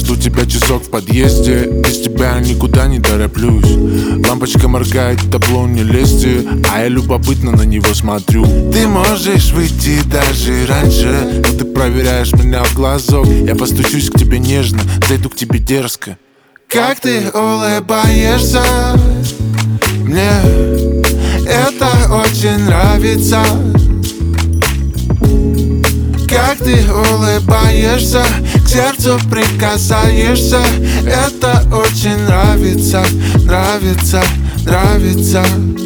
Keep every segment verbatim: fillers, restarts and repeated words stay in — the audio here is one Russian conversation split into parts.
у тебя часок в подъезде. Без тебя никуда не тороплюсь. Лампочка моргает, табло не лезьте, а я любопытно на него смотрю. Ты можешь выйти даже раньше, но ты проверяешь меня в глазок. Я постучусь к тебе нежно, зайду к тебе дерзко. Как ты улыбаешься, мне это очень нравится. Как ты улыбаешься, к сердцу прикасаешься. Это очень нравится, нравится, нравится.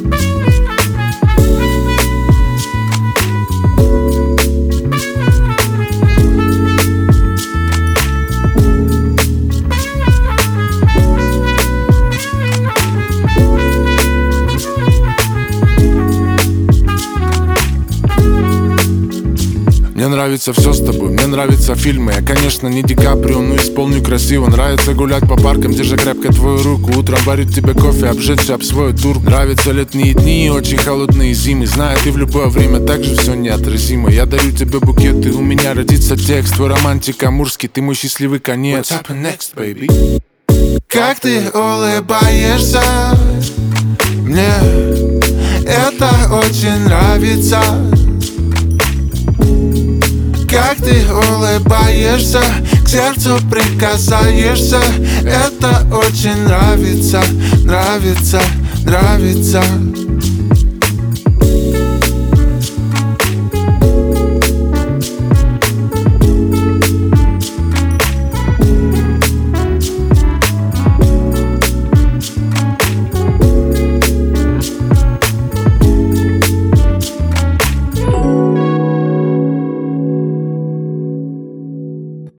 Мне нравится все с тобой, мне нравятся фильмы. Я, конечно, не Ди Каприо, но исполню красиво. Нравится гулять по паркам, держа крепко твою руку. Утром варить тебе кофе, обжечься об свой тур. Нравятся летние дни и очень холодные зимы. Знаю, ты в любое время так же все неотразимо. Я дарю тебе букет, и у меня родится текст. Твой романтик амурский, ты мой счастливый конец. What's happening next, baby? Как ты улыбаешься, мне это очень нравится. Как ты улыбаешься, к сердцу прикасаешься. Это очень нравится, нравится, нравится.